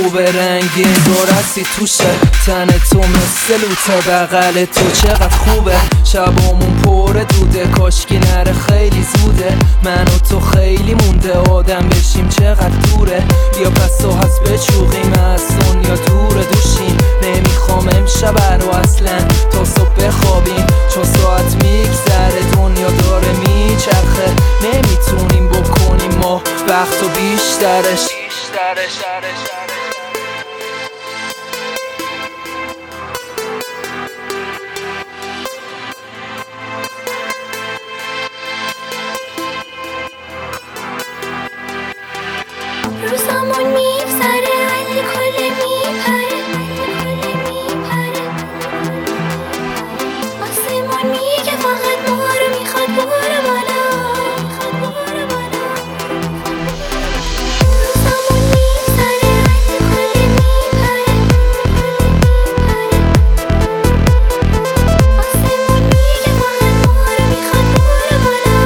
خوبه رنگی انگار هستی توشه، تن تو مثل لوته، بغل تو چقدر خوبه، شبامون پر دوده، کاشکی نره خیلی زوده، من و تو خیلی مونده آدم بشیم چقدر دوره، بیا پس تو هست بچوقیم از دنیا دور دوشیم، نمیخوام امشب رو اصلا تا صبح بخوابیم، چون ساعت میگذره دنیا داره میچرخه، نمیتونیم بکنیم ما وقت و بیشترش. روزامون میگذره ولی کله میپره، آسمون میگه فقط ما رو میخواد بره بالا، روزامون میگذره ولی کله میپره، آسمون میگه فقط ما رو میخواد بره بالا،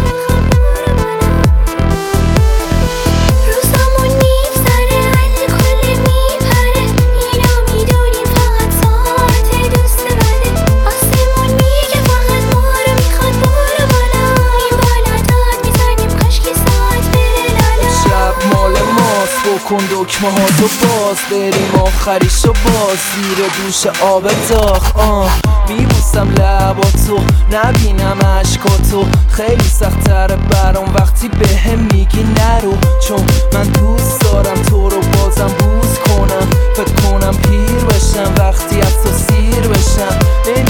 روزامون میگذره ولی کله میپره، اینو میدونیم فقط ساعت دوست بده، آسمون میگه فقط ما رو میخواد بره بالا، این بالا داد میزنیم کاشکی ساعت بره لالا، شب مال ماست بکن دکمه ها تو باز، بریم آخریشو باز زیر دوش آب داغ، میبوسم لباتو نبینم عشقاتو، خیلی سختره برام وقتی بهم میگی نرو، چون من دوست دارم تو رو بازم بوس کنم، فکر کنم پیر بشم وقتی از تو سیر بشم،